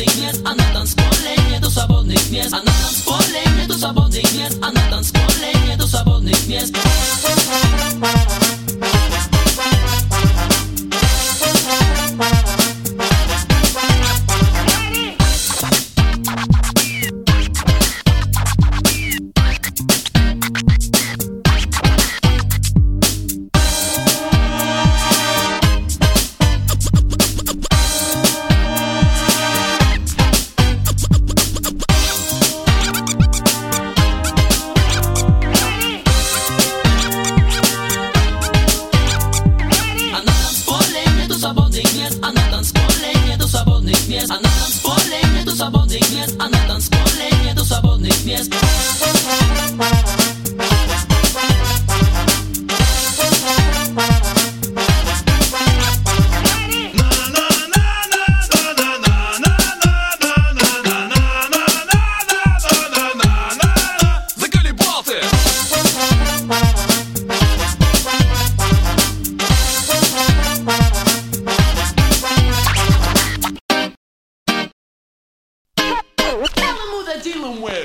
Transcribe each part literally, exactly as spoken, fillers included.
свободных мест, а на танцполе нету свободных мест, а на танцполе нету свободных мест, а на танцполе нету свободных мест. А на танцполе нету свободных мест, а на танцполе нету свободных мест, а на танцполе нету свободных мест. Dealing with.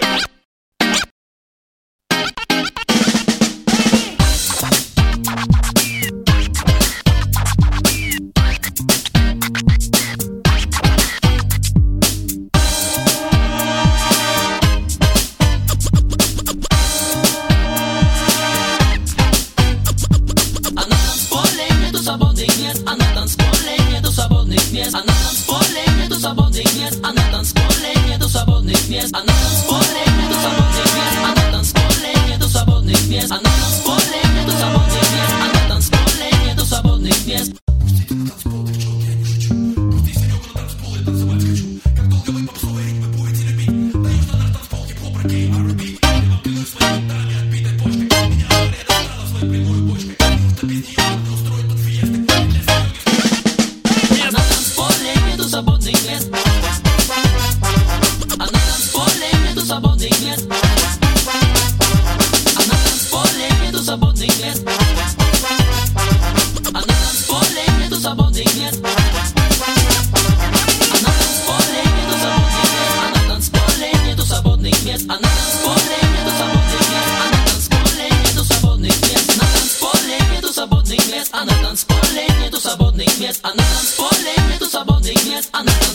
Свободных мест, а на танцполе нету свободных мест, а на танцполе нету свободных мест, а на танцполе нету свободных мест, а на танцполе нету свободных мест, а на танцполе нету свободных мест, а на танцполе нету свободных мест, а на танцполе нету свободных мест. Свободных мест, а на танцполе нету свободных мест, а на танцполе нету свободных мест, а на танцполе нету свободных мест, а на танцполе нету свободных мест, а на танцполе нету свободных мест, а на танцполе нету свободных мест, а на танцполе нету свободных мест, на танцполе нету свободных мест, а на танцполе нету свободных мест, а на